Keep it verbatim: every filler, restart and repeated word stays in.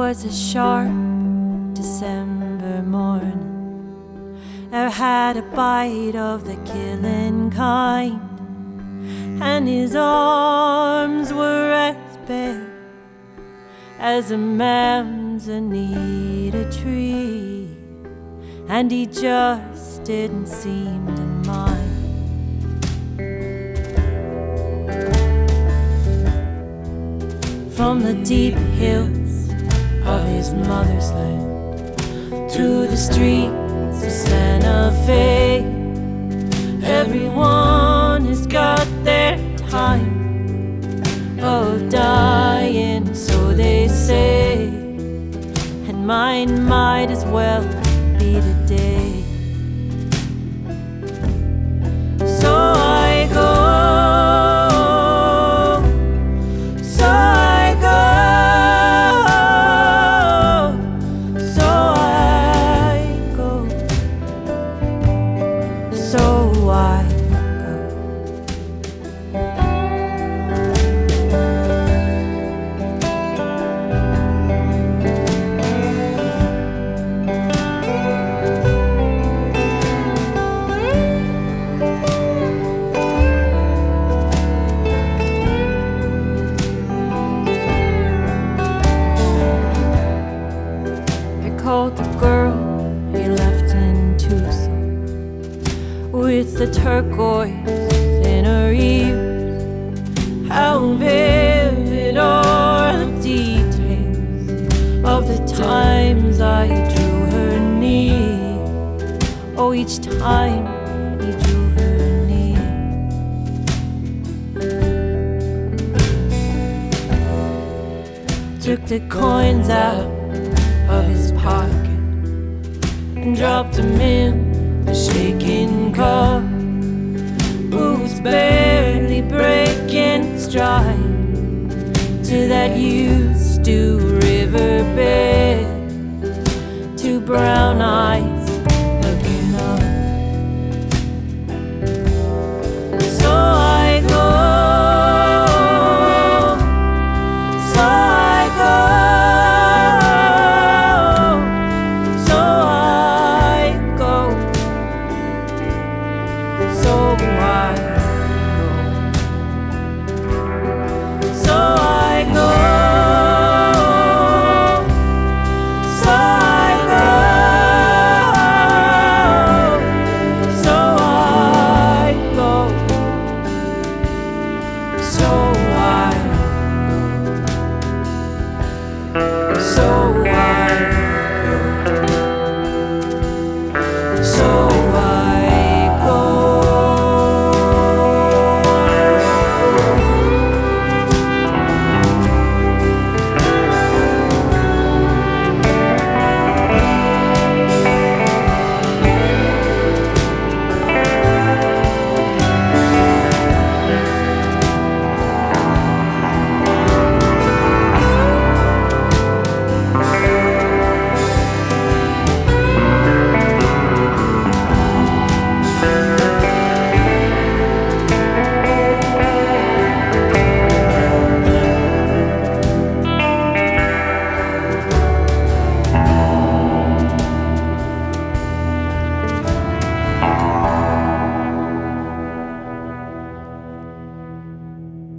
was a sharp December morning. I had a bite of the killing kind, and his arms were as bare as a man's beneath a tree, and he just didn't seem to mind. From the deep hills of his mother's land to the streets of Santa Fe, everyone has got their time of dying, so they say, and mine might as well be today. So I go, so I go, so I go, so I called the girl he left in Tucson with the turquoise in her ears. How vivid are the details of the times I drew her near. Oh, each time he drew her near. Took the coins out of his pocket and dropped him in the shaking car, who's barely breaking stride to that used to riverbed.